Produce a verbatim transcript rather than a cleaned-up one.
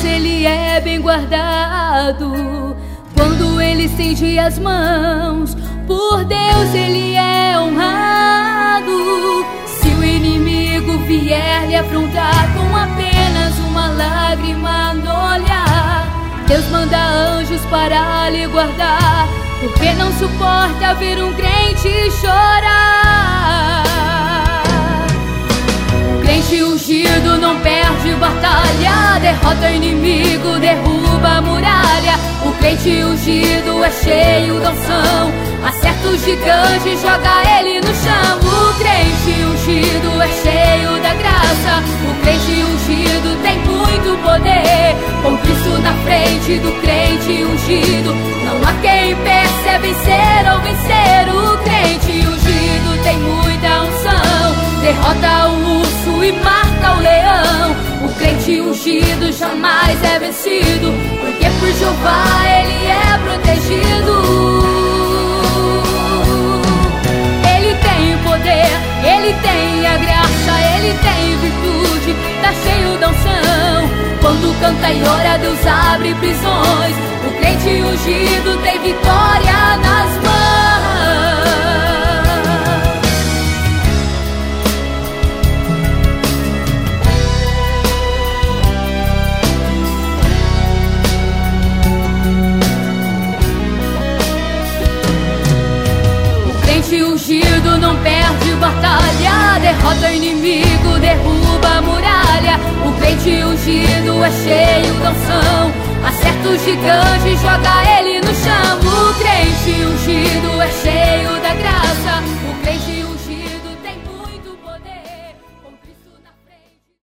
Deus ele é bem guardado. Quando ele estende as mãos, por Deus ele é honrado. Se o inimigo vier lhe afrontar com apenas uma lágrima no olhar, Deus manda anjos para lhe guardar, porque não suporta ver um crente chorar. O crente ungido não perde batalha, derrota o inimigo, derruba a muralha. O crente ungido é cheio da unção, acerta o gigante, joga ele no chão. O crente ungido é cheio da graça, o crente ungido tem muito poder. Com Cristo na frente do crente ungido, não há quem impeça vencer ou vencer. O crente ungido tem muita unção, derrota o urso e mata o leão. O crente ungido jamais é vencido, porque por Jeová ele é protegido. Ele tem poder, ele tem a graça, ele tem virtude, tá cheio da unção. Quando canta e ora, Deus abre prisões. O crente ungido tem vitória nas mãos. O crente ungido não perde batalha, derrota o inimigo, derruba a muralha. O crente ungido é cheio da unção, acerta o gigante, joga